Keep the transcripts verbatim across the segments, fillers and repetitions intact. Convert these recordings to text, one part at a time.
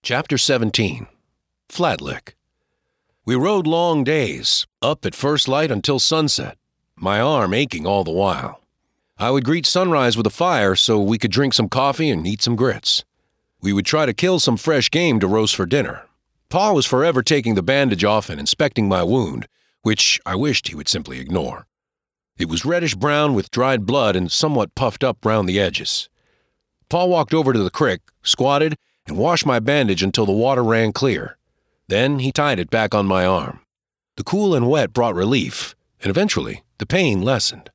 Chapter seventeen. Flatlick. We rode long days, up at first light until sunset, my arm aching all the while. I would greet sunrise with a fire so we could drink some coffee and eat some grits. We would try to kill some fresh game to roast for dinner. Pa was forever taking the bandage off and inspecting my wound, which I wished he would simply ignore. It was reddish-brown with dried blood and somewhat puffed up round the edges. Pa walked over to the creek, squatted, and washed my bandage until the water ran clear. Then he tied it back on my arm. The cool and wet brought relief, and eventually the pain lessened.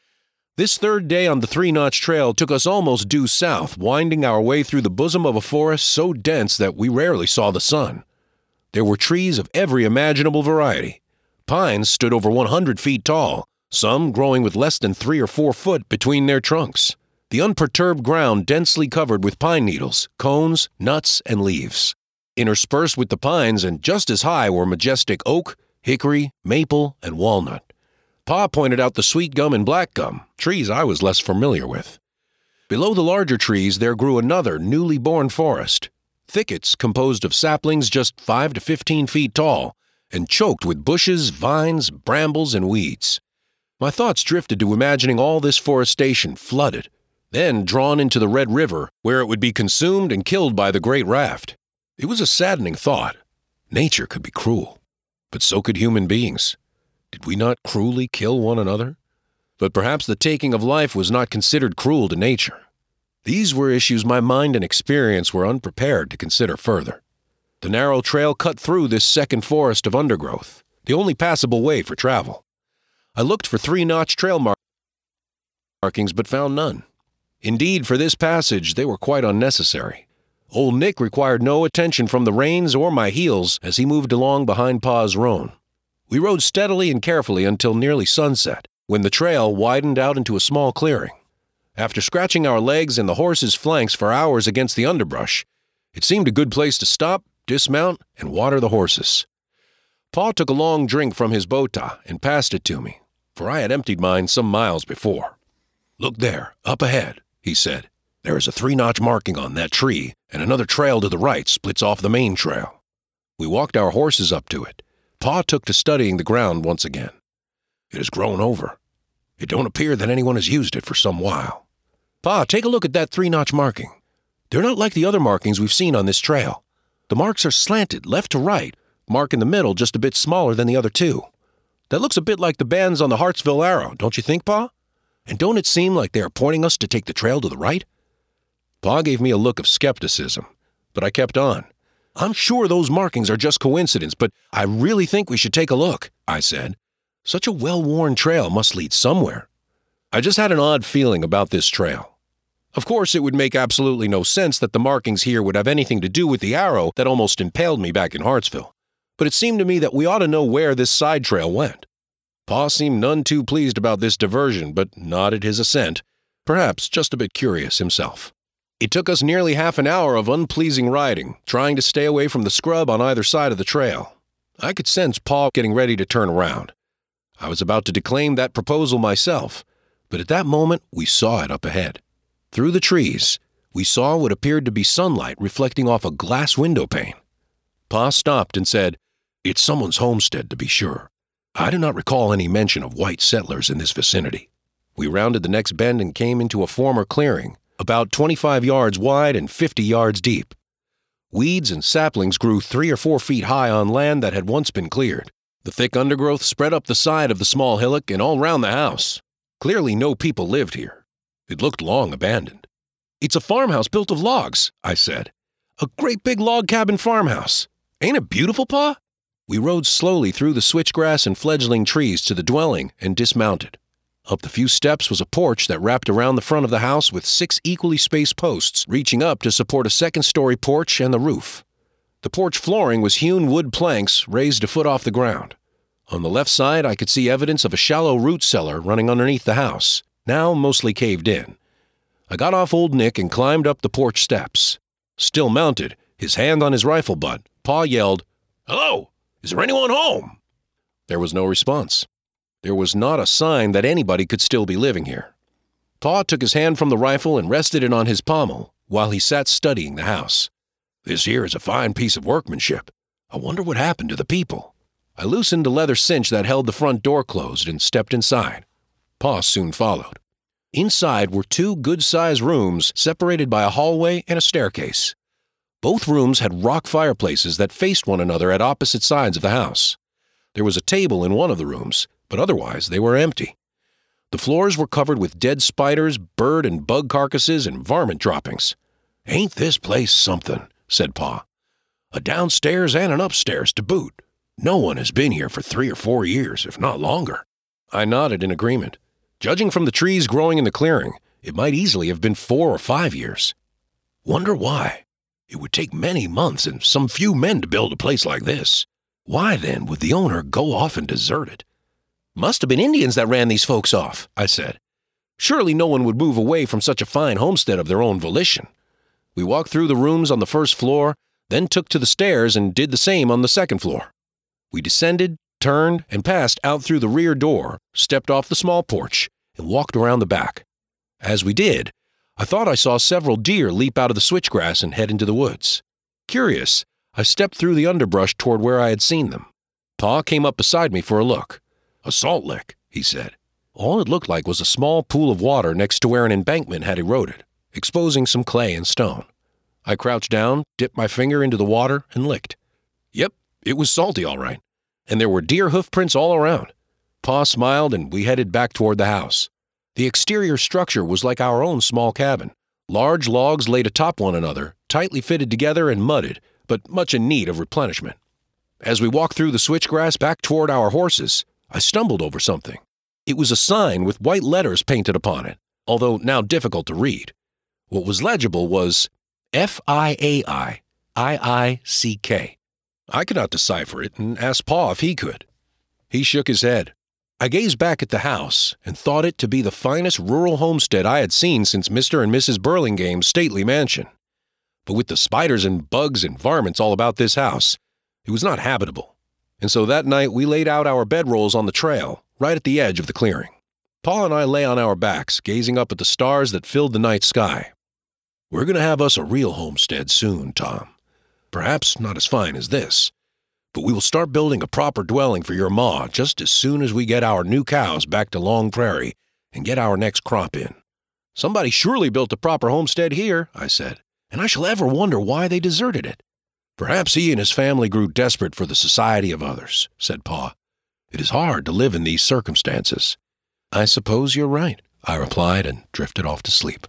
This third day on the Three Notch Trail took us almost due south, winding our way through the bosom of a forest so dense that we rarely saw the sun. There were trees of every imaginable variety. Pines stood over one hundred feet tall, some growing with less than three or four foot between their trunks. The unperturbed ground densely covered with pine needles, cones, nuts, and leaves. Interspersed with the pines and just as high were majestic oak, hickory, maple, and walnut. Pa pointed out the sweet gum and black gum, trees I was less familiar with. Below the larger trees there grew another newly born forest, thickets composed of saplings just five to fifteen feet tall, and choked with bushes, vines, brambles, and weeds. My thoughts drifted to imagining all this forestation flooded, then drawn into the Red River, where it would be consumed and killed by the great raft. It was a saddening thought. Nature could be cruel, but so could human beings. Did we not cruelly kill one another? But perhaps the taking of life was not considered cruel to nature. These were issues my mind and experience were unprepared to consider further. The narrow trail cut through this second forest of undergrowth, the only passable way for travel. I looked for Three Notch Trail mar- markings but found none. Indeed, for this passage, they were quite unnecessary. Old Nick required no attention from the reins or my heels as he moved along behind Pa's roan. We rode steadily and carefully until nearly sunset, when the trail widened out into a small clearing. After scratching our legs and the horse's flanks for hours against the underbrush, it seemed a good place to stop, dismount, and water the horses. Pa took a long drink from his bota and passed it to me, for I had emptied mine some miles before. "Look there, up ahead," he said. "There is a three-notch marking on that tree, and another trail to the right splits off the main trail." We walked our horses up to it. Pa took to studying the ground once again. "It has grown over. It don't appear that anyone has used it for some while." "Pa, take a look at that three-notch marking. They're not like the other markings we've seen on this trail. The marks are slanted left to right, mark in the middle just a bit smaller than the other two. That looks a bit like the bands on the Hartsville Arrow, don't you think, Pa? And don't it seem like they are pointing us to take the trail to the right?" Pa gave me a look of skepticism, but I kept on. "I'm sure those markings are just coincidence, but I really think we should take a look," I said. "Such a well-worn trail must lead somewhere." I just had an odd feeling about this trail. Of course, it would make absolutely no sense that the markings here would have anything to do with the arrow that almost impaled me back in Hartsville, but it seemed to me that we ought to know where this side trail went. Pa seemed none too pleased about this diversion, but nodded his assent, perhaps just a bit curious himself. It took us nearly half an hour of unpleasing riding, trying to stay away from the scrub on either side of the trail. I could sense Pa getting ready to turn around. I was about to declaim that proposal myself, but at that moment we saw it up ahead. Through the trees, we saw what appeared to be sunlight reflecting off a glass window pane. Pa stopped and said, "It's someone's homestead, to be sure. I do not recall any mention of white settlers in this vicinity." We rounded the next bend and came into a former clearing, about twenty-five yards wide and fifty yards deep. Weeds and saplings grew three or four feet high on land that had once been cleared. The thick undergrowth spread up the side of the small hillock and all round the house. Clearly no people lived here. It looked long abandoned. "It's a farmhouse built of logs," I said. "A great big log cabin farmhouse. Ain't it beautiful, Pa?" We rode slowly through the switchgrass and fledgling trees to the dwelling and dismounted. Up the few steps was a porch that wrapped around the front of the house with six equally spaced posts reaching up to support a second-story porch and the roof. The porch flooring was hewn wood planks raised a foot off the ground. On the left side, I could see evidence of a shallow root cellar running underneath the house, now mostly caved in. I got off Old Nick and climbed up the porch steps. Still mounted, his hand on his rifle butt, Pa yelled, "Hello! Is there anyone home?" There was no response. There was not a sign that anybody could still be living here. Pa took his hand from the rifle and rested it on his pommel while he sat studying the house. This here is a fine piece of workmanship. I wonder what happened to the people." I loosened the leather cinch that held the front door closed and stepped inside. Pa soon followed. Inside were two good-sized rooms separated by a hallway and a staircase. Both rooms had rock fireplaces that faced one another at opposite sides of the house. There was a table in one of the rooms, but otherwise they were empty. The floors were covered with dead spiders, bird and bug carcasses, and varmint droppings. "Ain't this place something?" said Pa. "A downstairs and an upstairs to boot. No one has been here for three or four years, if not longer." I nodded in agreement. Judging from the trees growing in the clearing, it might easily have been four or five years. "Wonder why? It would take many months and some few men to build a place like this. Why, then, would the owner go off and desert it?" "Must have been Indians that ran these folks off," I said. "Surely no one would move away from such a fine homestead of their own volition." We walked through the rooms on the first floor, then took to the stairs and did the same on the second floor. We descended, turned, and passed out through the rear door, stepped off the small porch, and walked around the back. As we did, I thought I saw several deer leap out of the switchgrass and head into the woods. Curious, I stepped through the underbrush toward where I had seen them. Pa came up beside me for a look. "A salt lick," he said. All it looked like was a small pool of water next to where an embankment had eroded, exposing some clay and stone. I crouched down, dipped my finger into the water, and licked. Yep, it was salty all right, and there were deer hoof prints all around. Pa smiled, and we headed back toward the house. The exterior structure was like our own small cabin. Large logs laid atop one another, tightly fitted together and mudded, but much in need of replenishment. As we walked through the switchgrass back toward our horses, I stumbled over something. It was a sign with white letters painted upon it, although now difficult to read. What was legible was F I A I I I C K. I could not decipher it and asked Pa if he could. He shook his head. I gazed back at the house and thought it to be the finest rural homestead I had seen since Mister and Missus Burlingame's stately mansion. But with the spiders and bugs and varmints all about this house, it was not habitable. And so that night we laid out our bedrolls on the trail, right at the edge of the clearing. Pa and I lay on our backs, gazing up at the stars that filled the night sky. "We're going to have us a real homestead soon, Tom. Perhaps not as fine as this, but we will start building a proper dwelling for your ma just as soon as we get our new cows back to Long Prairie and get our next crop in." "Somebody surely built a proper homestead here," I said, "and I shall ever wonder why they deserted it." "Perhaps he and his family grew desperate for the society of others," said Pa. "It is hard to live in these circumstances." "I suppose you're right," I replied and drifted off to sleep.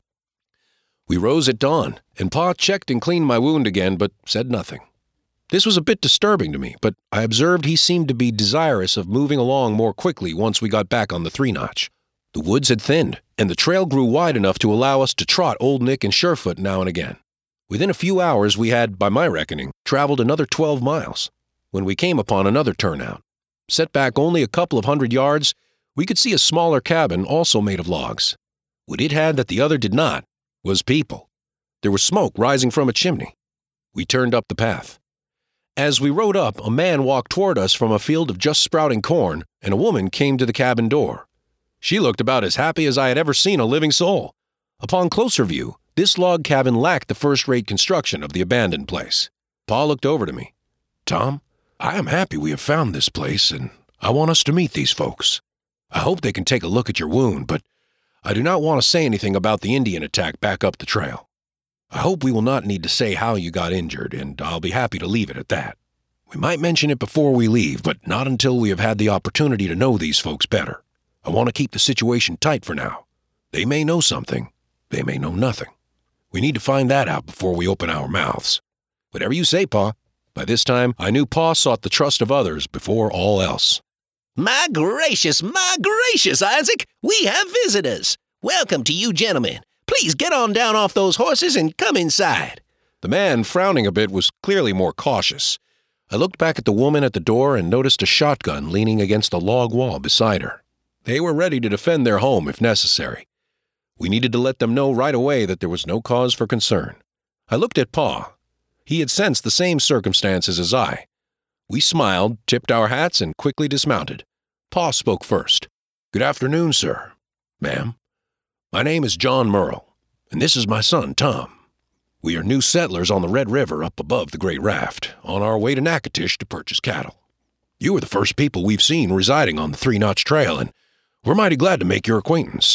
We rose at dawn, and Pa checked and cleaned my wound again, but said nothing. This was a bit disturbing to me, but I observed he seemed to be desirous of moving along more quickly once we got back on the three-notch. The woods had thinned, and the trail grew wide enough to allow us to trot Old Nick and Surefoot now and again. Within a few hours we had, by my reckoning, traveled another twelve miles, when we came upon another turnout. Set back only a couple of hundred yards, we could see a smaller cabin also made of logs. What it had that the other did not was people. There was smoke rising from a chimney. We turned up the path. As we rode up, a man walked toward us from a field of just sprouting corn, and a woman came to the cabin door. She looked about as happy as I had ever seen a living soul. Upon closer view, this log cabin lacked the first-rate construction of the abandoned place. Pa looked over to me. "Tom, I am happy we have found this place, and I want us to meet these folks. I hope they can take a look at your wound, but I do not want to say anything about the Indian attack back up the trail. I hope we will not need to say how you got injured, and I'll be happy to leave it at that. We might mention it before we leave, but not until we have had the opportunity to know these folks better. I want to keep the situation tight for now. They may know something. They may know nothing. We need to find that out before we open our mouths." "Whatever you say, Pa." By this time, I knew Pa sought the trust of others before all else. "My gracious, my gracious, Isaac, we have visitors. Welcome to you, gentlemen. Please get on down off those horses and come inside." The man, frowning a bit, was clearly more cautious. I looked back at the woman at the door and noticed a shotgun leaning against a log wall beside her. They were ready to defend their home if necessary. We needed to let them know right away that there was no cause for concern. I looked at Pa. He had sensed the same circumstances as I. We smiled, tipped our hats, and quickly dismounted. Pa spoke first. "Good afternoon, sir. Ma'am. My name is John Merle, and this is my son, Tom. We are new settlers on the Red River up above the Great Raft, on our way to Natchitoches to purchase cattle. You are the first people we've seen residing on the Three Notch Trail, and we're mighty glad to make your acquaintance.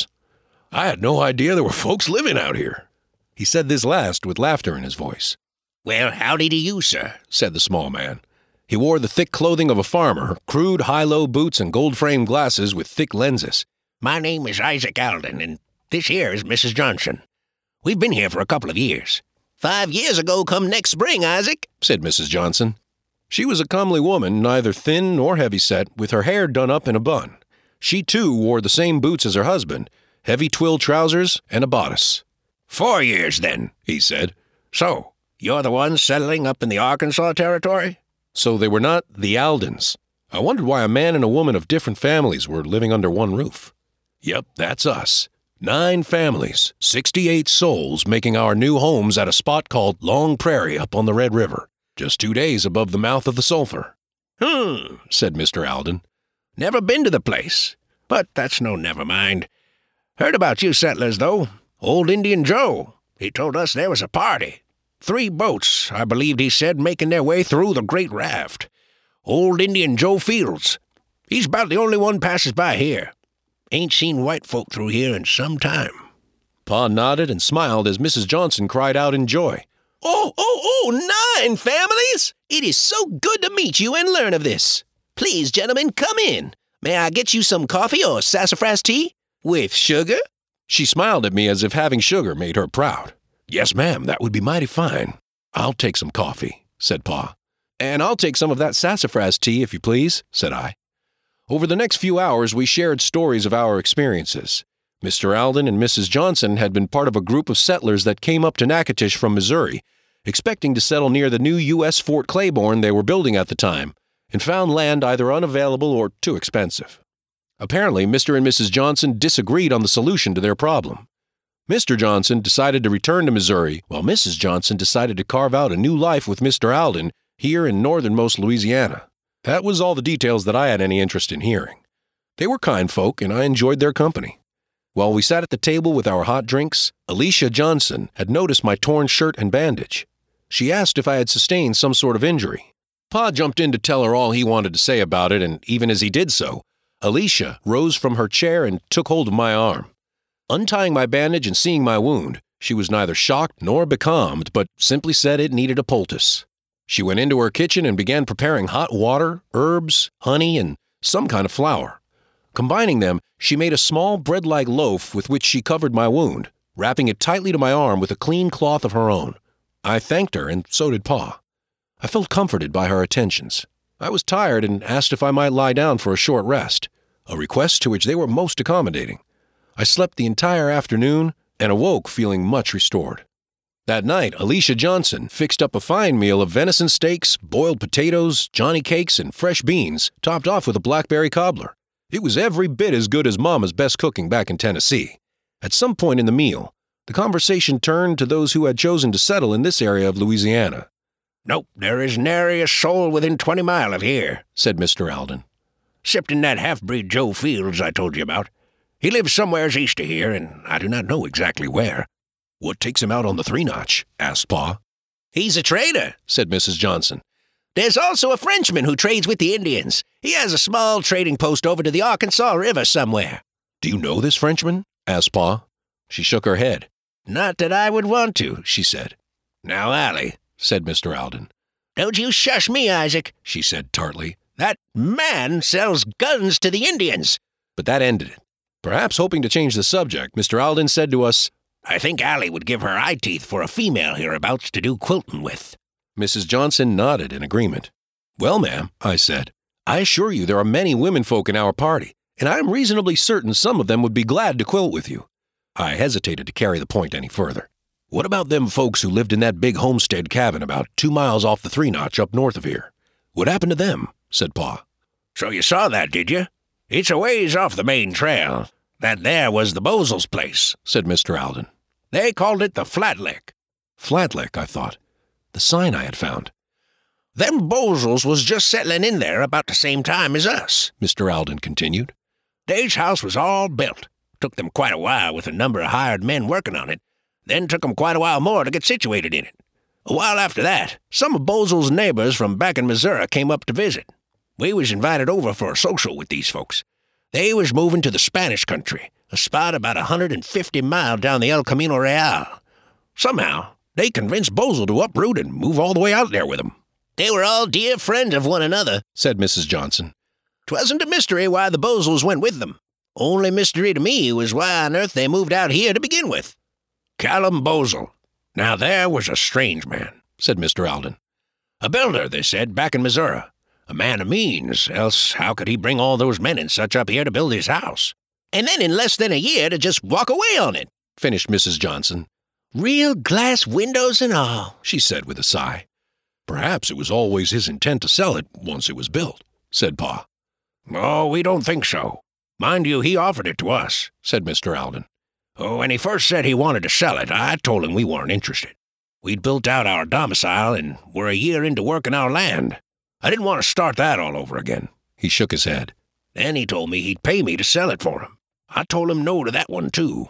I had no idea there were folks living out here." He said this last with laughter in his voice. "Well, howdy to you, sir," said the small man. He wore the thick clothing of a farmer, crude high-low boots and gold-framed glasses with thick lenses. "My name is Isaac Alden, and this here is Missus Johnson. We've been here for a couple of years." "Five years ago come next spring, Isaac," said Missus Johnson. She was a comely woman, neither thin nor heavy-set, with her hair done up in a bun. She, too, wore the same boots as her husband, heavy twill trousers, and a bodice. "Four years, then," he said. "So, you're the one settling up in the Arkansas Territory?" So they were not the Aldens. I wondered why a man and a woman of different families were living under one roof. Yep, that's us. Nine families, sixty-eight souls, making our new homes at a spot called Long Prairie up on the Red River, just two days above the mouth of the Sulphur. "Hmm," said Mister Alden. "Never been to the place, but that's no never mind. Heard about you settlers, though. Old Indian Joe, he told us there was a party. Three boats, I believed he said, making their way through the Great Raft. Old Indian Joe Fields. He's about the only one passes by here. Ain't seen white folk through here in some time." Pa nodded and smiled as Missus Johnson cried out in joy. "Oh, oh, oh, nine families! It is so good to meet you and learn of this. Please, gentlemen, come in. May I get you some coffee or sassafras tea? With sugar?" She smiled at me as if having sugar made her proud. "Yes, ma'am, that would be mighty fine. I'll take some coffee," said Pa. "And I'll take some of that sassafras tea, if you please," said I. Over the next few hours, we shared stories of our experiences. Mister Alden and Missus Johnson had been part of a group of settlers that came up to Natchitoches from Missouri, expecting to settle near the new U S Fort Claiborne they were building at the time, and found land either unavailable or too expensive. Apparently, Mister and Missus Johnson disagreed on the solution to their problem. Mister Johnson decided to return to Missouri, while Missus Johnson decided to carve out a new life with Mister Alden here in northernmost Louisiana. That was all the details that I had any interest in hearing. They were kind folk, and I enjoyed their company. While we sat at the table with our hot drinks, Alicia Johnson had noticed my torn shirt and bandage. She asked if I had sustained some sort of injury. Pa jumped in to tell her all he wanted to say about it, and even as he did so, Alicia rose from her chair and took hold of my arm. Untying my bandage and seeing my wound, she was neither shocked nor becalmed, but simply said it needed a poultice. She went into her kitchen and began preparing hot water, herbs, honey, and some kind of flour. Combining them, she made a small bread-like loaf with which she covered my wound, wrapping it tightly to my arm with a clean cloth of her own. I thanked her, and so did Pa. I felt comforted by her attentions. I was tired and asked if I might lie down for a short rest, a request to which they were most accommodating. I slept the entire afternoon and awoke feeling much restored. That night, Alicia Johnson fixed up a fine meal of venison steaks, boiled potatoes, johnny cakes, and fresh beans, topped off with a blackberry cobbler. It was every bit as good as Mama's best cooking back in Tennessee. At some point in the meal, the conversation turned to those who had chosen to settle in this area of Louisiana. "Nope, there is nary a soul within twenty mile of here," said Mister Alden. "'Ceptin' that half-breed Joe Fields I told you about. He lives somewheres east of here, and I do not know exactly where." "What takes him out on the Three Notch?" asked Pa. "He's a trader," said Missus Johnson. "There's also a Frenchman who trades with the Indians. He has a small trading post over to the Arkansas River somewhere." "Do you know this Frenchman?" asked Pa. She shook her head. "Not that I would want to," she said. "Now, Allie," said Mister Alden. "Don't you shush me, Isaac," she said tartly. "That man sells guns to the Indians." But that ended it. Perhaps hoping to change the subject, Mister Alden said to us, "I think Allie would give her eye teeth for a female hereabouts to do quilting with." Missus Johnson nodded in agreement. "Well, ma'am," I said, "I assure you there are many women folk in our party, and I am reasonably certain some of them would be glad to quilt with you." I hesitated to carry the point any further. "What about them folks who lived in that big homestead cabin about two miles off the Three Notch up north of here? What happened to them?" said Pa. "So you saw that, did you? It's a ways off the main trail. That there was the Bosel's place," said Mister Alden. "They called it the Flat Lick." Flat Lick, I thought. The sign I had found. "Them Bosels was just settling in there about the same time as us," Mister Alden continued. "Dave's house was all built. Took them quite a while with a number of hired men working on it. Then took 'em quite a while more to get situated in it. A while after that, some of Bozel's neighbors from back in Missouri came up to visit. We was invited over for a social with these folks. They was moving to the Spanish country, a spot about a hundred fifty mile down the El Camino Real. Somehow, they convinced Bozel to uproot and move all the way out there with 'em. They were all dear friends of one another, said Missus Johnson. 'Twasn't a mystery why the Bozels went with them. Only mystery to me was why on earth they moved out here to begin with. Callum Bozel. Now there was a strange man, said Mister Alden. A builder, they said, back in Missouri. A man of means, else how could he bring all those men and such up here to build his house? And then in less than a year to just walk away on it, finished Missus Johnson. Real glass windows and all, she said with a sigh. Perhaps it was always his intent to sell it once it was built, said Pa. Oh, we don't think so. Mind you, he offered it to us, said Mister Alden. Oh, when he first said he wanted to sell it, I told him we weren't interested. We'd built out our domicile and were a year into working our land. I didn't want to start that all over again. He shook his head. Then he told me he'd pay me to sell it for him. I told him no to that one, too.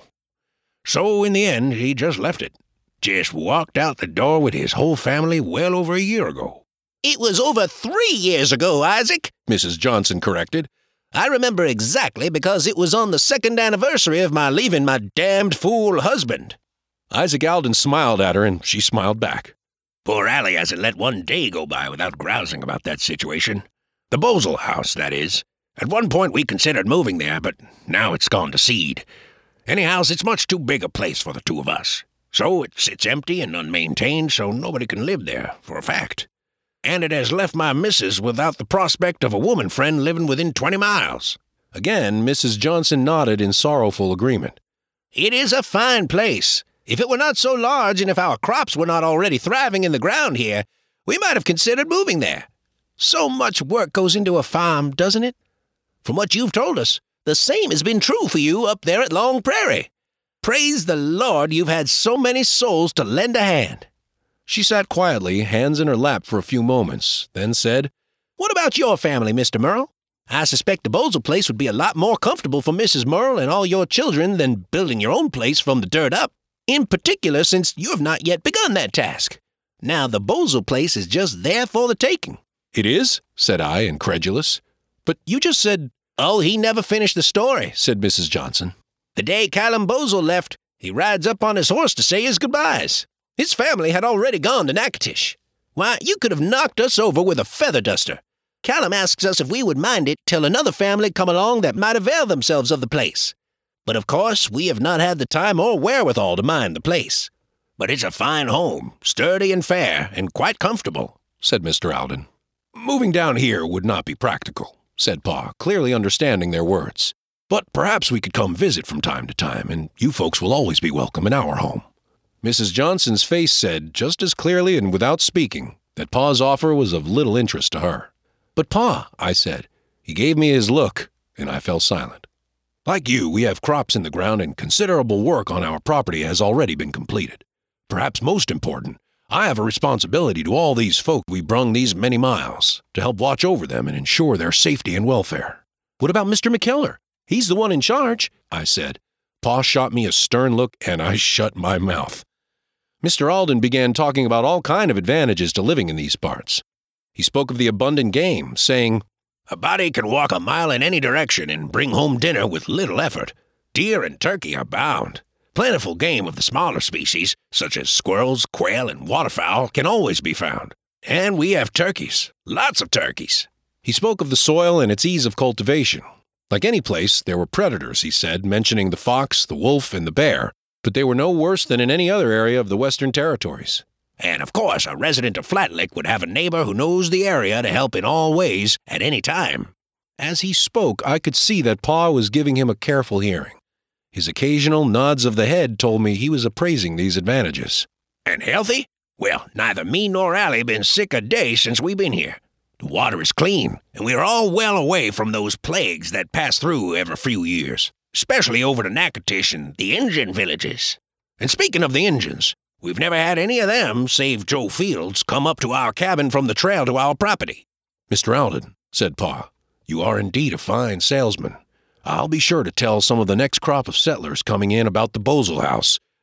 So, in the end, he just left it. Just walked out the door with his whole family well over a year ago. It was over three years ago, Isaac, Missus Johnson corrected. I remember exactly because it was on the second anniversary of my leaving my damned fool husband. Isaac Alden smiled at her, and she smiled back. Poor Allie hasn't let one day go by without grousing about that situation. The Bozel house, that is. At one point we considered moving there, but now it's gone to seed. Anyhow, it's much too big a place for the two of us. So it sits empty and unmaintained, so nobody can live there, for a fact. And it has left my missus without the prospect of a woman friend living within twenty miles. Again, Missus Johnson nodded in sorrowful agreement. It is a fine place. If it were not so large and if our crops were not already thriving in the ground here, we might have considered moving there. So much work goes into a farm, doesn't it? From what you've told us, the same has been true for you up there at Long Prairie. Praise the Lord you've had so many souls to lend a hand. She sat quietly, hands in her lap for a few moments, then said, What about your family, Mister Merle? I suspect the Bozel place would be a lot more comfortable for Missus Merle and all your children than building your own place from the dirt up, in particular since you have not yet begun that task. Now the Bozel place is just there for the taking. It is? Said I, incredulous. But you just said... Oh, he never finished the story, said Missus Johnson. The day Callum Bozel left, he rides up on his horse to say his goodbyes. His family had already gone to Natchitoches. Why, you could have knocked us over with a feather duster. Callum asks us if we would mind it till another family come along that might avail themselves of the place. But of course, we have not had the time or wherewithal to mind the place. But it's a fine home, sturdy and fair, and quite comfortable, said Mister Alden. Moving down here would not be practical, said Pa, clearly understanding their words. But perhaps we could come visit from time to time, and you folks will always be welcome in our home. Missus Johnson's face said, just as clearly and without speaking, that Pa's offer was of little interest to her. But Pa, I said. He gave me his look, and I fell silent. Like you, we have crops in the ground, and considerable work on our property has already been completed. Perhaps most important, I have a responsibility to all these folk we brung these many miles, to help watch over them and ensure their safety and welfare. What about Mister McKellar? He's the one in charge, I said. Pa shot me a stern look, and I shut my mouth. Mister Alden began talking about all kind of advantages to living in these parts. He spoke of the abundant game, saying, A body can walk a mile in any direction and bring home dinner with little effort. Deer and turkey are bound. Plentiful game of the smaller species, such as squirrels, quail, and waterfowl, can always be found. And we have turkeys. Lots of turkeys. He spoke of the soil and its ease of cultivation. Like any place, there were predators, he said, mentioning the fox, the wolf, and the bear, but they were no worse than in any other area of the Western Territories. And, of course, a resident of Flat Lick would have a neighbor who knows the area to help in all ways at any time. As he spoke, I could see that Pa was giving him a careful hearing. His occasional nods of the head told me he was appraising these advantages. And healthy? Well, neither me nor Allie been sick a day since we been here. The water is clean, and we are all well away from those plagues that pass through every few years, especially over to Natchitoches and the Injun villages. And speaking of the Injuns, we've never had any of them, save Joe Fields, come up to our cabin from the trail to our property. Mister Alden, said Pa, you are indeed a fine salesman. I'll be sure to tell some of the next crop of settlers coming in about the Bozel house,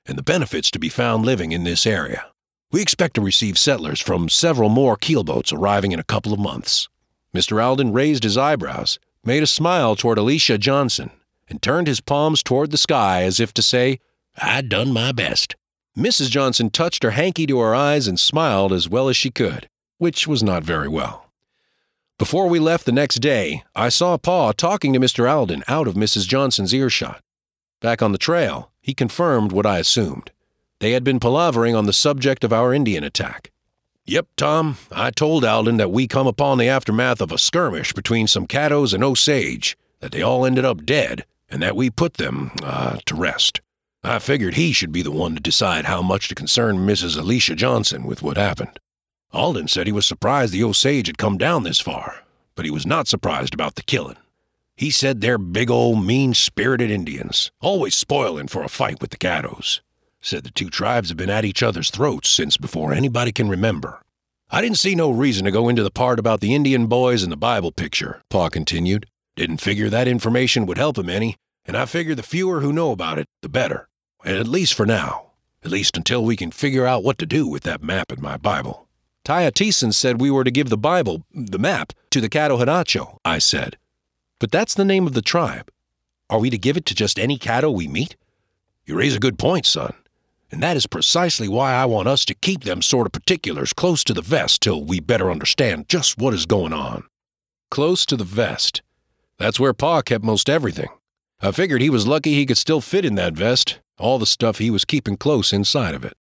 and the benefits to be found living in this area. We expect to receive settlers from several more keelboats arriving in a couple of months." Mister Alden raised his eyebrows, made a smile toward Alicia Johnson, and turned his palms toward the sky as if to say, "I done my best." Missus Johnson touched her hanky to her eyes and smiled as well as she could, which was not very well. Before we left the next day, I saw Pa talking to Mister Alden out of Missus Johnson's earshot. Back on the trail, he confirmed what I assumed. They had been palavering on the subject of our Indian attack. "Yep, Tom, I told Alden that we come upon the aftermath of a skirmish between some Caddos and Osage, that they all ended up dead, and that we put them, uh, to rest. I figured he should be the one to decide how much to concern Missus Alicia Johnson with what happened. Alden said he was surprised the Osage had come down this far, but he was not surprised about the killing. He said they're big old mean-spirited Indians, always spoiling for a fight with the Caddos. Said the two tribes have been at each other's throats since before anybody can remember. I didn't see no reason to go into the part about the Indian boys and the Bible picture," Pa continued. "Didn't figure that information would help him any, and I figure the fewer who know about it, the better. At least for now. At least until we can figure out what to do with that map in my Bible." "Taya Teeson said we were to give the Bible, the map, to the Caddo Hanacho," I said. "But that's the name of the tribe. Are we to give it to just any Caddo we meet?" "You raise a good point, son. And that is precisely why I want us to keep them sort of particulars close to the vest till we better understand just what is going on." Close to the vest. That's where Pa kept most everything. I figured he was lucky he could still fit in that vest, all the stuff he was keeping close inside of it.